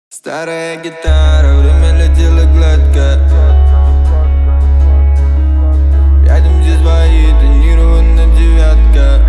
Старая гитара, время летело гладко. Рядом здесь свои тонированная девятка.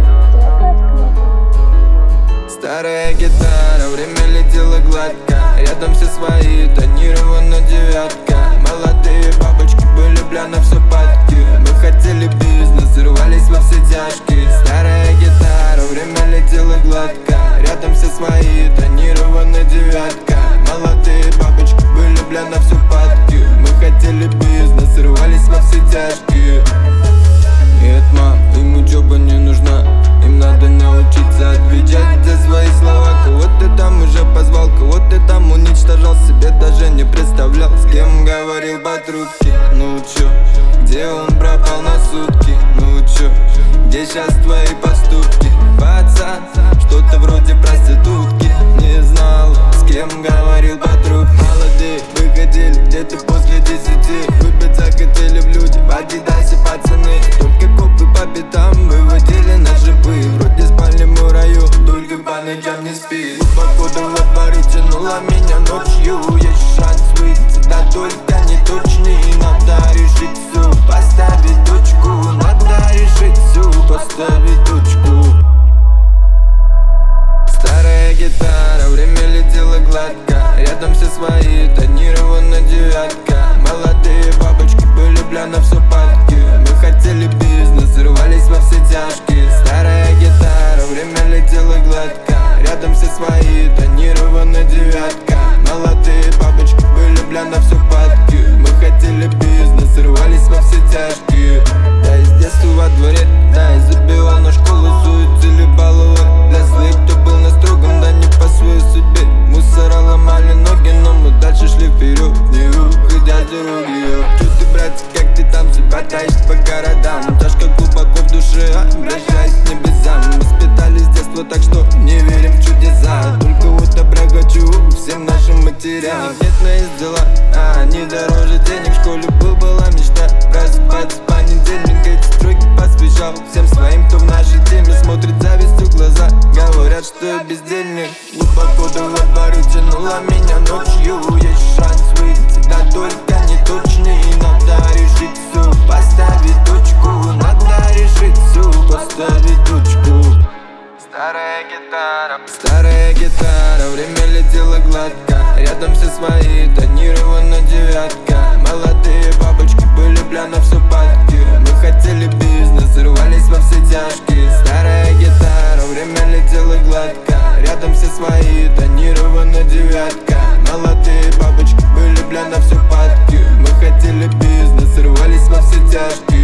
Старая гитара, время летело гладко. Рядом все свои тонированная девятка. Молодые бабочки были бля все падки. Мы хотели бизнес, рвались во все тяжкие. Старая гитара, время летело гладко. Рядом все свои тонированная девятка. Молодые бабочки были бля все падки. Мы хотели бизнес, рвались во все тяжкие. Нет, мам, им учеба не нужна. Им надо научиться отвечать за свои слова. Кого ты там уже позвал, кого ты там уничтожал, себе даже не представлял, с кем говорил по трубке. Ну чё, где он пропал на сутки? Ну чё, где сейчас твои поступки? Пацан, что-то вроде проститутки. Не знал, с кем говорил по трубке. Молодые выходили где-то после 10. Выпить захотели в люди, в Адидасе пацаны. Только копы по пятам выводили на шипы. Вроде спали мы в раю, только по ночам не спит. Глубоко во дворы тянула меня ночью. Есть шанс выйти, да только не точный. Надо решить всю, поставить точку. Надо решить всю, поставить точку. Старая гитара, время летело гладко. Рядом все свои, тонированная девятка. Молодые бабочки были бля все падки. Мы хотели бизнес, рвались во все тяжкие. Старая гитара, время летело гладко. Рядом все свои, тонированная девятка. Молодые бабочки были бля все падки. Мы хотели бизнес, рвались во все тяжкие. Да, из детства во дворе, да, и забивал на школу, суетили баллы. Для своих, кто был на строгом, да не по своей судьбе. Мусора ломали ноги, но мы дальше шли вперед, не уходя с дороги. Чё ты, братцы, как ты там себя таишь по городам? Тяжко глубоко в душе, обращаясь к небесам. Воспитали с детства, так что не верим в чудеса. Только вот добра хочу всем нашим матерям. Нет на есть дела, а они дороже денег. В школе была мечта просыпаться в понедельник. Эти строки посвящал всем своим, кто в нашей теме. Смотрит завистью в глаза, говорят, что я бездельник. Глубоко во дворы тянула меня ночью. Есть шанс выйти, да только не точный. Надо решить всю, поставить точку. Надо решить всю, поставить точку. Старая гитара, время летело гладко. Рядом все свои, тонированная девятка. Молодые бабочки были бля все падки. Мы хотели бизнес, рвались во все тяжкие. Старая гитара, время летело гладко. Рядом все свои, тонированная девятка. Молодые бабочки были бля все падки. Мы хотели бизнес, рвались во все тяжкие.